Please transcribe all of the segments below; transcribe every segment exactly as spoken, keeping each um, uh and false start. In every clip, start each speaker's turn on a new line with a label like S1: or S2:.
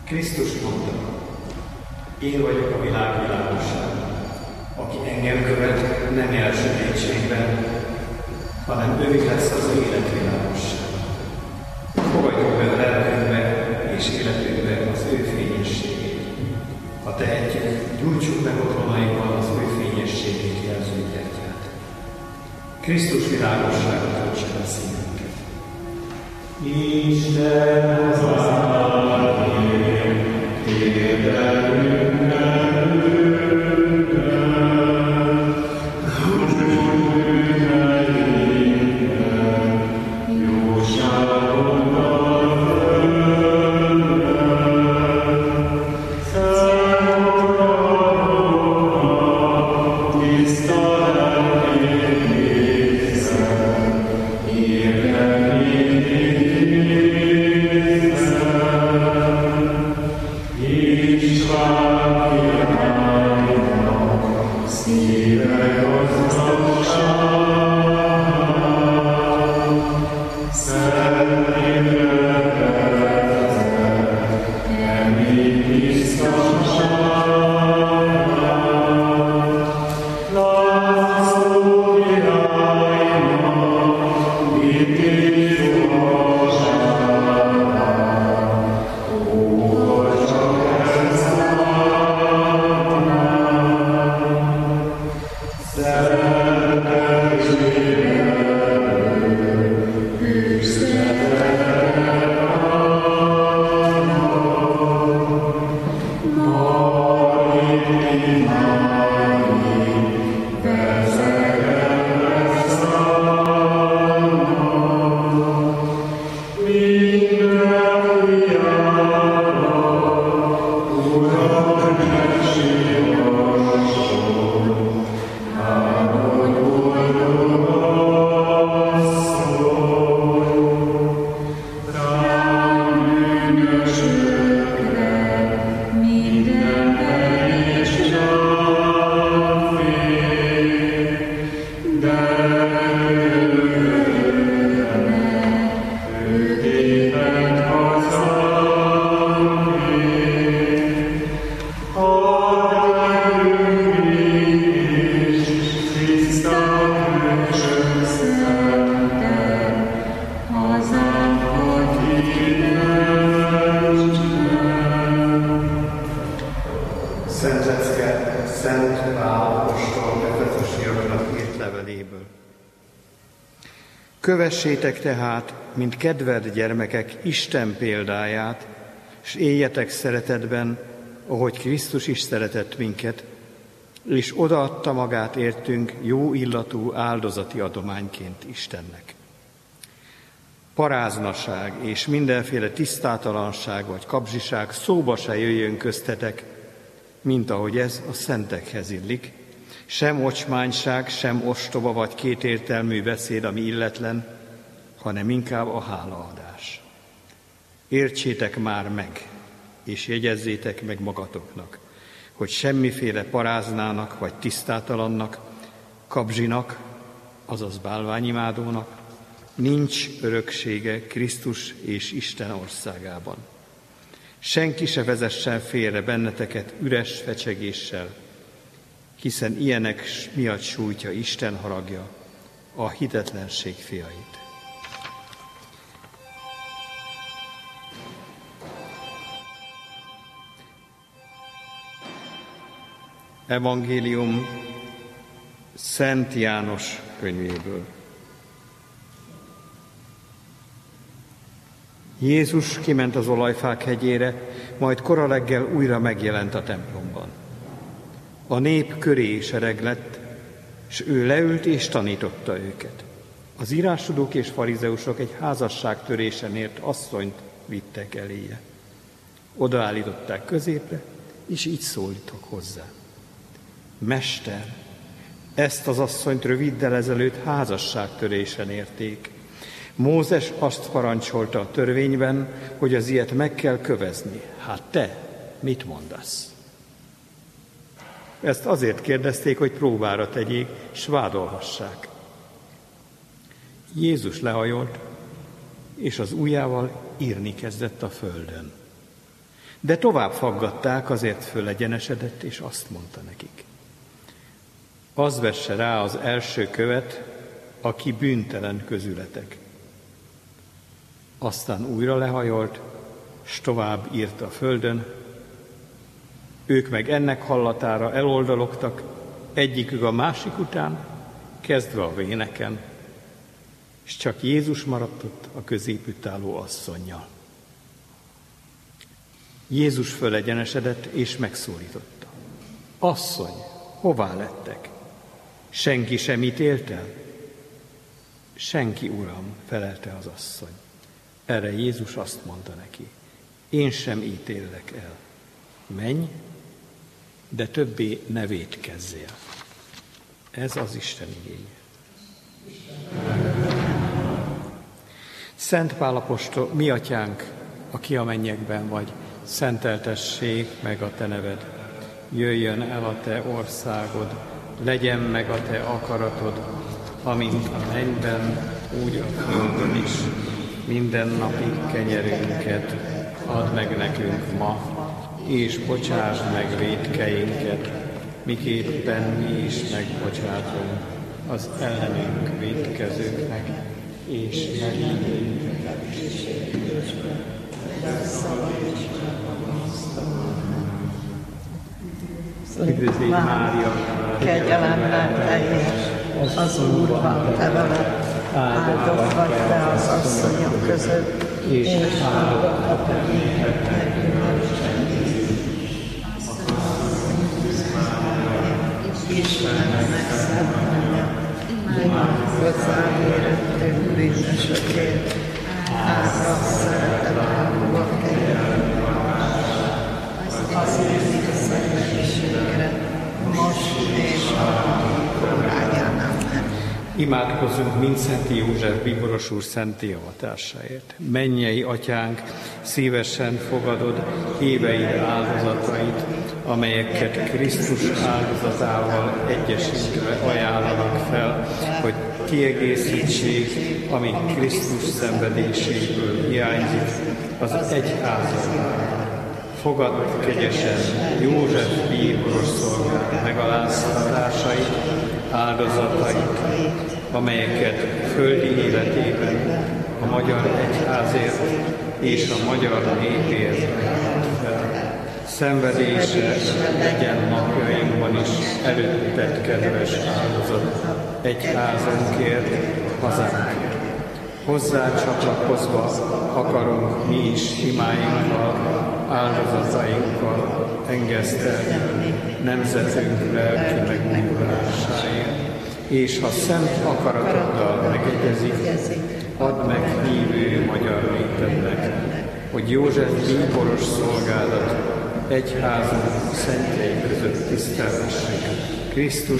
S1: Krisztus mondta, én vagyok a világ világossága, aki engem követ, nem jár sötétségben, hanem ő lesz az élet világossága. Fogadjuk be a lelkünkbe és életünkbe az ő fényességét. Ha tehetjük, gyújtsuk meg otthonainkban az ő fényességét jelző gyertyát. Krisztus világossága töltse a szívünket. Isten az áldjék, érdelmünknek
S2: Kövessétek tehát, mint kedvelt gyermekek, Isten példáját, és éljetek szeretetben, ahogy Krisztus is szeretett minket, és odaadta magát értünk jó illatú áldozati adományként Istennek. Paráznaság és mindenféle tisztátalanság vagy kapzsiság szóba se jöjjön köztetek, mint ahogy ez a szentekhez illik, sem ocsmányság, sem ostoba vagy kétértelmű beszéd, ami illetlen, hanem inkább a hálaadás. Értsétek már meg, és jegyezzétek meg magatoknak, hogy semmiféle paráznának vagy tisztátalannak, kapzsinak, azaz bálványimádónak nincs öröksége Krisztus és Isten országában. Senki se vezessen félre benneteket üres fecsegéssel, hiszen ilyenek miatt sújtja Isten haragja a hitetlenség fiait. Evangélium Szent János könyvéből. Jézus kiment az olajfák hegyére, majd korareggel újra megjelent a templomban. A nép köré sereglett, s ő leült és tanította őket. Az írástudók és farizeusok egy házasságtörésen ért asszonyt vittek eléje. Odaállították középre, és így szóltak hozzá. Mester, ezt az asszonyt röviddel ezelőtt házasságtörésen érték. Mózes azt parancsolta a törvényben, hogy az ilyet meg kell kövezni. Hát te mit mondasz? Ezt azért kérdezték, hogy próbára tegyék, s vádolhassák. Jézus lehajolt, és az ujjával írni kezdett a földön. De tovább faggatták, azért fölegyenesedett, és azt mondta nekik: az vesse rá az első követ, aki bűntelen közületek. Aztán újra lehajolt, s tovább írt a földön. Ők meg ennek hallatára eloldalogtak, egyikük a másik után, kezdve a véneken, és csak Jézus maradt ott a középütt álló asszonnyal. Jézus fölegyenesedett és megszólította: asszony, hová lettek? Senki sem ítélt el? Senki, uram, felelte az asszony. Erre Jézus azt mondta neki: én sem ítélek el. Menj, de többé ne vétkezzél. Ez az Isten igény. Szent Pál apostol, mi atyánk, aki a mennyekben vagy, szenteltessék meg a te neved. Jöjjön el a te országod, legyen meg a te akaratod, amint a mennyben, úgy a földön is. Minden napi kenyerünket add meg nekünk ma, és bocsásd meg vétkeinket, miképpen mi is megbocsátunk az ellenünk vétkezőknek, és ne vigy minket kísértésbe, de szabadíts meg a gonosztól. Üdvözlégy Mária,
S3: kegyelemmel teljes, az Úr van te veled, áldott vagy te az asszonyok között, és áldott a te Istennek megszabadulja, hozzám érettünk bűnösökért, áldott szeretetben volt kegyelem, az én szenvedéségre, most és a órájánál.
S2: Imádkozzunk mind Szent József bíboros úr szentté avatásáért. Mennyei atyánk, szívesen fogadod híveid áldozatait, amelyeket Krisztus áldozatával egyesítve ajánlanak fel, hogy kiegészítsék, ami Krisztus szenvedéséből hiányzik, az egyházat. Fogadd kegyesen József bíboros szolgálat megaláztatásait, áldozatait, amelyeket földi életében a magyar egyházért és a magyar népért ajánlott fel. Szenvedése legyen napjainkban is előtted kedves áldozat egyházunkért, hazánkért. Hozzá csatlakozva akarunk mi is imáinkkal, áldozatainkkal engesztelni nemzetünk lelki megújulásáért, és ha szent akaratoddal megegyezik, add meg hívő magyar népednek, hogy József bíboros szolgálat egyházunk szentjei között tisztelhessük Krisztus.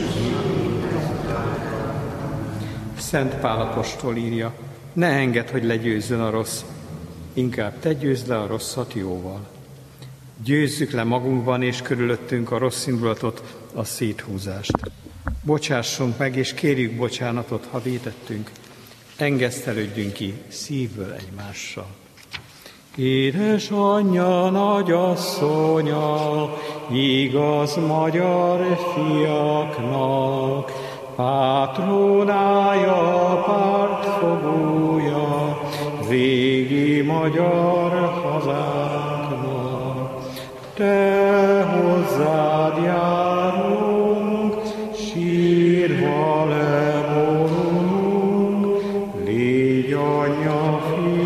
S2: Szent Pál apostol írja: ne engedd, hogy legyőzzön a rossz, inkább te győzd le a rosszat jóval. Győzzük le magunkban és körülöttünk a rossz indulatot, a széthúzást. Bocsássunk meg, és kérjük bocsánatot, ha vétettünk. Engesztelődjünk ki szívből egymással. Édesanyja, nagyasszonya, igaz magyar fiaknak, pátronája, pártfogója, régi magyar hazánknak. Te hozzád járunk, sírva leborulunk, légy anyja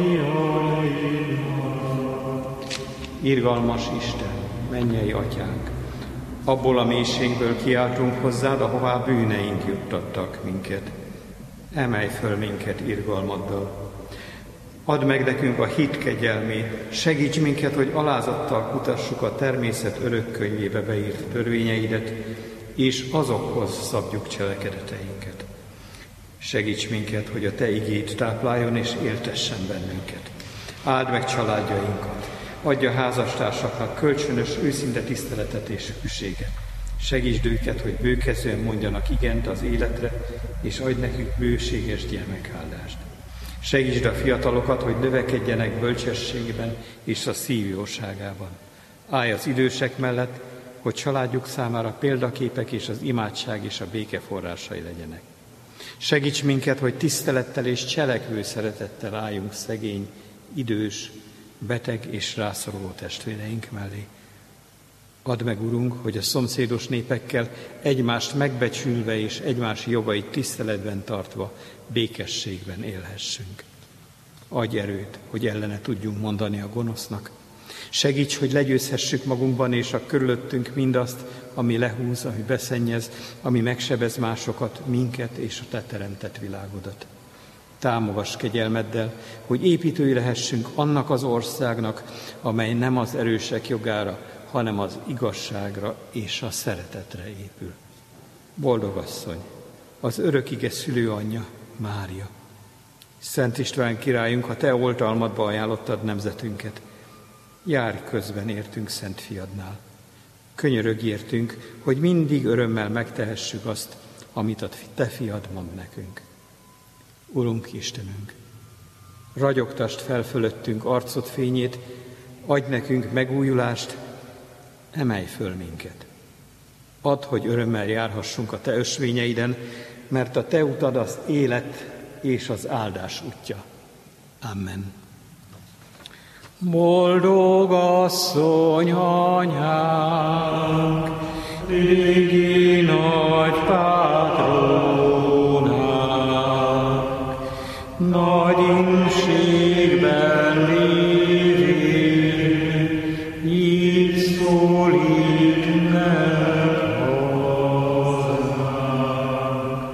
S2: fiainak. Irgalmas Isten, mennyei atyánk, abból a mélységből kiáltunk hozzád, ahová bűneink juttattak minket. Emelj föl minket irgalmaddal. Add meg nekünk a hit kegyelmét, segíts minket, hogy alázattal kutassuk a természet örökkönyvébe beírt törvényeidet, és azokhoz szabjuk cselekedeteinket. Segíts minket, hogy a te igét tápláljon és éltessen bennünket. Áld meg családjainkat, adj a házastársaknak kölcsönös, őszinte tiszteletet és hűséget. Segítsd őket, hogy bőkezően mondjanak igent az életre, és adj nekünk bőséges gyermekáldást. Segítsd a fiatalokat, hogy növekedjenek bölcsességben és a szív jóságában. Állj az idősek mellett, hogy családjuk számára példaképek és az imádság és a béke forrásai legyenek. Segíts minket, hogy tisztelettel és cselekvő szeretettel álljunk szegény, idős, beteg és rászoruló testvéreink mellé. Add meg, Urunk, hogy a szomszédos népekkel egymást megbecsülve és egymás jogait tiszteletben tartva békességben élhessünk. Adj erőt, hogy ellene tudjunk mondani a gonosznak. Segíts, hogy legyőzhessük magunkban és a körülöttünk mindazt, ami lehúz, ami beszennyez, ami megsebez másokat, minket és a te teremtett világodat. Támogass kegyelmeddel, hogy építői lehessünk annak az országnak, amely nem az erősek jogára, hanem az igazságra és a szeretetre épül. Boldog asszony, az örökige szülőanyja, Mária. Szent István királyunk, a te oltalmadba ajánlottad nemzetünket. Járj közben értünk Szent Fiadnál. Könyörögj értünk, hogy mindig örömmel megtehessük azt, amit a te fiad mond nekünk. Urunk Istenünk, ragyogtasd fel fölöttünk arcod fényét, adj nekünk megújulást, emelj föl minket. Add, hogy örömmel járhassunk a te ösvényeiden, mert a te utad az élet és az áldás útja. Amen. Boldog asszony anyánk, régi nagy pátronánk, nagy inségben lévén, így szólít meg hozzánk.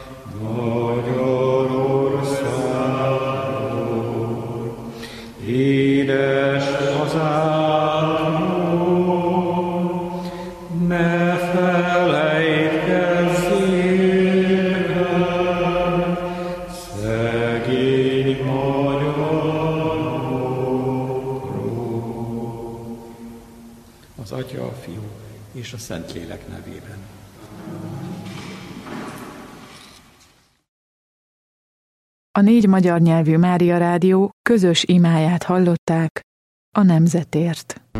S2: Magyarországról, édes hazánkról, ne felejtkezz élben, szegény magyarokról. Az Atya, a Fiú és a Szentlélek nevében.
S4: A négy magyar nyelvű Mária Rádió közös imáját hallották a nemzetért.